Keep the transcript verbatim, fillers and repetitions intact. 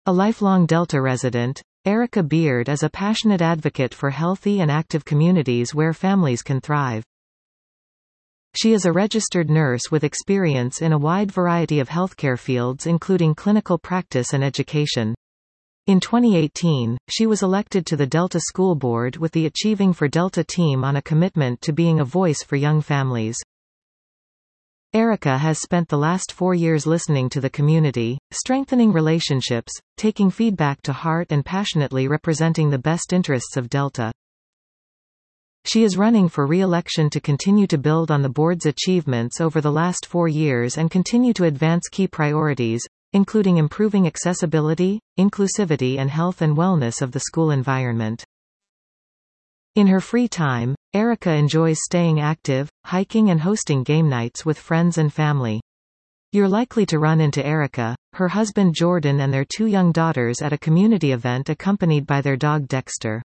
A lifelong Delta resident, Erica Beard is a passionate advocate for healthy and active communities where families can thrive. She is a registered nurse with experience in a wide variety of healthcare fields including clinical practice and education. In twenty eighteen, she was elected to the Delta School Board with the Achieving for Delta team on a commitment to being a voice for young families. Erica has spent the last four years listening to the community, strengthening relationships, taking feedback to heart and passionately representing the best interests of Delta. She is running for re-election to continue to build on the board's achievements over the last four years and continue to advance key priorities, including improving accessibility, inclusivity and health and wellness of the school environment. In her free time, Erica enjoys staying active, hiking and hosting game nights with friends and family. You're likely to run into Erica, her husband Jordan and their two young daughters at a community event accompanied by their dog Dexter.